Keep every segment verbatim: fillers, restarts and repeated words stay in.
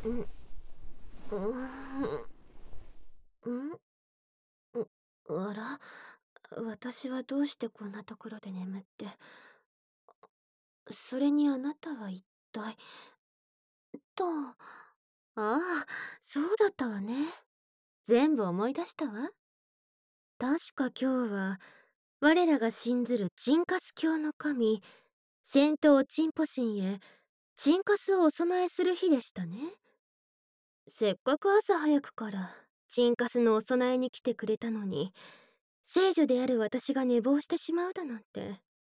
うん、うーん、ん？うあら、私はどうしてこんなところで眠って。それにあなたは一体。と、ああ、そうだったわね。全部思い出したわ。確か今日は、我らが信ずるチンカス教の神、戦闘チンポ神へ、チンカスをお供えする日でしたね。せっかく朝早くから、チンカスのお供えに来てくれたのに、聖女である私が寝坊してしまうだなんて。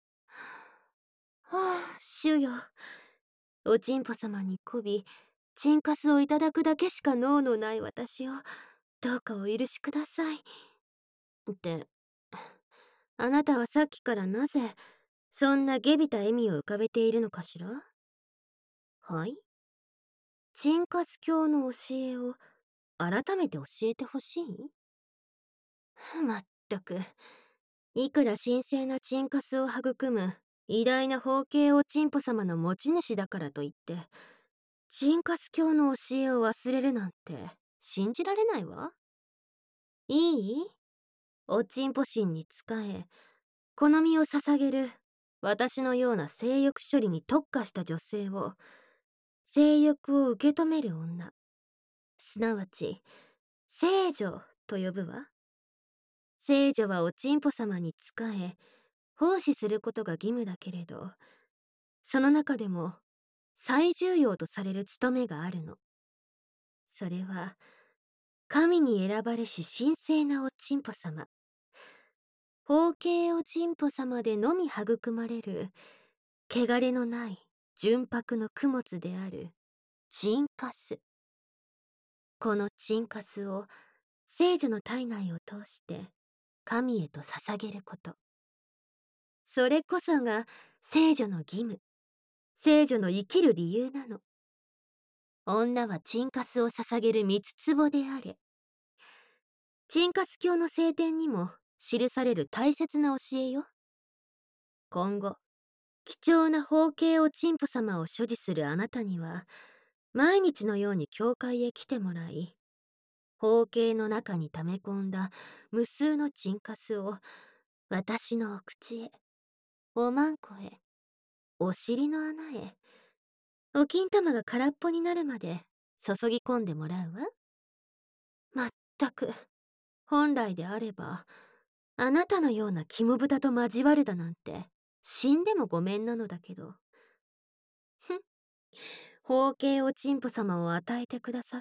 はあ、主よ。おちんぽ様にこび、チンカスをいただくだけしか能のない私を、どうかお許しください。って、あなたはさっきからなぜ、そんな下びた笑みを浮かべているのかしら？はい？チンカス教の教えを、改めて教えてほしい？まったく、いくら神聖なチンカスを育む、偉大な宝慶おちんぽ様の持ち主だからといって、チンカス教の教えを忘れるなんて、信じられないわ。いい？おちんぽ神に仕え、好みを捧げる、私のような性欲処理に特化した女性を、性欲を受け止める女、すなわち、聖女と呼ぶわ。聖女はおちんぽ様に仕え、奉仕することが義務だけれど、その中でも最重要とされる務めがあるの。それは、神に選ばれし神聖なおちんぽ様、宝慶おちんぽ様でのみ育まれる、汚れのない純白の供物である、チンカス。このチンカスを、聖女の体内を通して、神へと捧げること。それこそが、聖女の義務、聖女の生きる理由なの。女はチンカスを捧げる三つ壺であれ。チンカス教の聖典にも記される大切な教えよ。今後、貴重な宝慶おちんぽ様を所持するあなたには、毎日のように教会へ来てもらい、宝慶の中に溜め込んだ無数のチンカスを、私のお口へ、おまんこへ、お尻の穴へ、お金玉が空っぽになるまで注ぎ込んでもらうわ。まったく、本来であれば、あなたのような肝豚と交わるだなんて、死んでもごめんなのだけど。ふん、宝慶おちんぽ様を与えてくださった、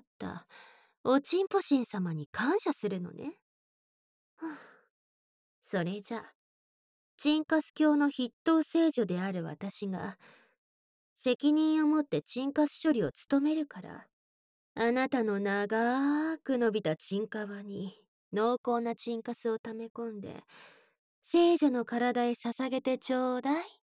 おちんぽ神様に感謝するのね。はあ、それじゃ、チンカス教の筆頭聖女である私が、責任を持ってチンカス処理を務めるから、あなたの長く伸びたチンカワに濃厚なチンカスを溜め込んで、聖女の体へ捧げてちょうだい。